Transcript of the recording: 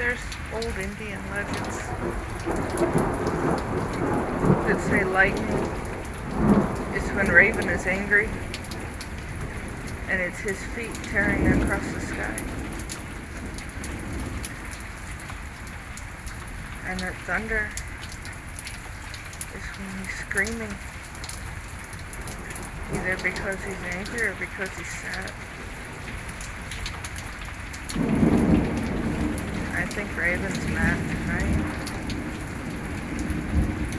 There's old Indian legends that say lightning is when Raven is angry, and it's his feet tearing across the sky. And that thunder is when he's screaming, either because he's angry or because he's sad. I think Raven's mad tonight.